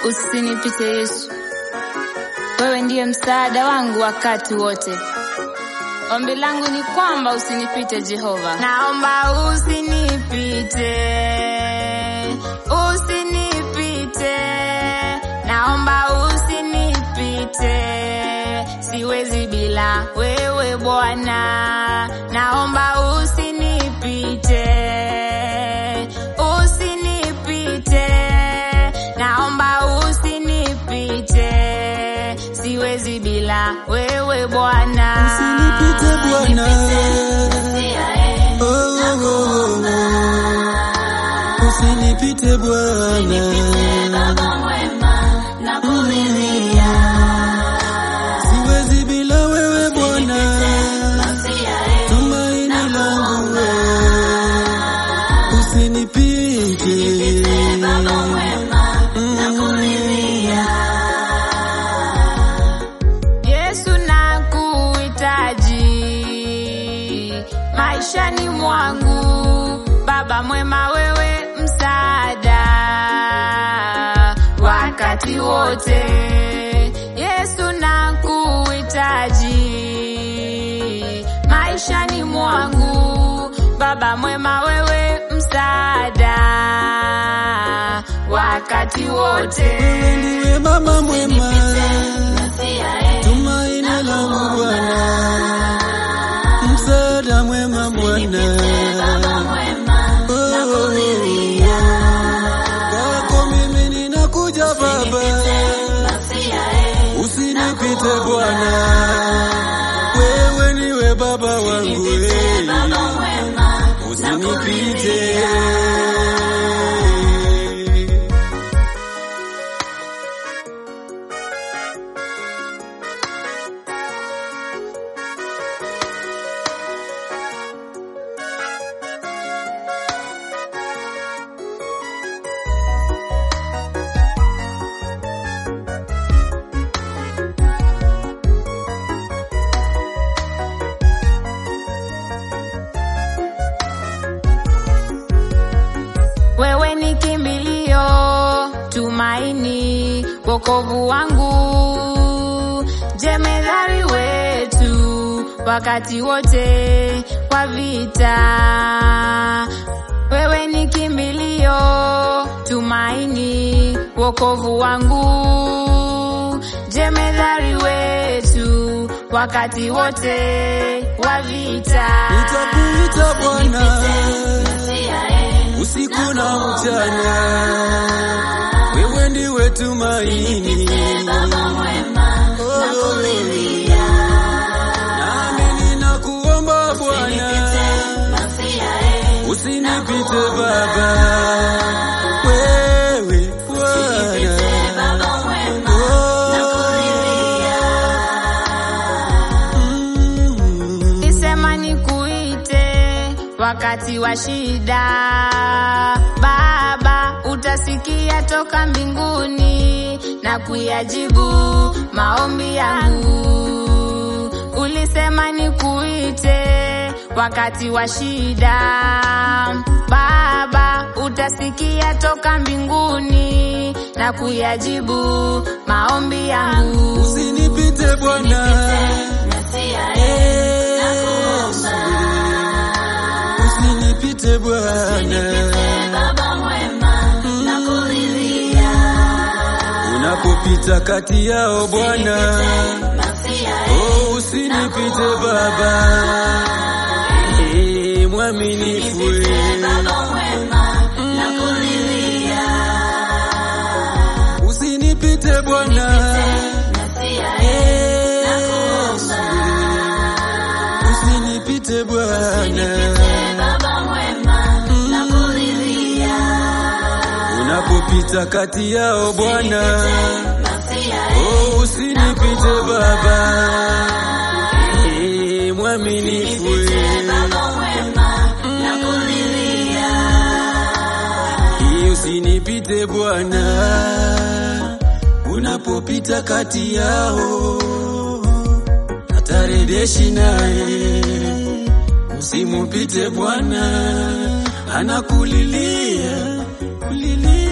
Usinipite Yesu, wewe ndiye msaada wangu wakati wote. Ombi langu ni kwamba usinipite Jehova. Naomba usinipite, usinipite. Naomba usinipite, siwezi bila wewe Bwana. Naomba usinipite, usinipite. Naomba usinipite, siwezi bila wewe Bwana. Usinipite Bwana, usinipite Bwana, Baba mwema nakulilia, siwezi bila wewe Bwana, tumaini langu wewe. Usinipite Baba mwema nakulilia. Yesu nakuhitaji maishani mwangu, Baba mwema wewe msaada wakati wote. Yesu nakuhitaji maishani mwangu, Baba mwema wewe msaada wakati wote. wewe ndiwe mama mwema, tumaini langu Bwana, msaada mwema Bwana. Kwako mimi ninakuja Baba, usinipite Bwana, wewe niwe Baba wangu, usinipite. Wewe ni kimbilio, tumaini, wokovu wangu, jemedari wetu wakati wote wa vita. Wewe ni kimbilio, tumaini, wokovu wangu, jemedari wetu wakati wote wa vita. Nitakuita Bwana usiku na mchana, wewe ndiwe tumaini. Nami ninakuomba Bwana, usinipite Baba, wewe Bwana. Nisema nikuite wakati wa shida, Baba utasikia toka mbinguni na kuyajibu maombi yangu. Ulisema nikuite wakati wa shida, Baba utasikia toka mbinguni na kuyajibu maombi yangu. Usinipite Bwana, usinipite Bwana, unapopita kati yao Bwana, oh usinipite Baba, mwaminifu usinipite Bwana, usinipite Bwana, unapopita kati yao Bwana, oh usinipite Baba, mwaminifu usinipite Bwana, unapopita kati yao ataredeshi naye, usimupite Bwana, anakulilia kulilia.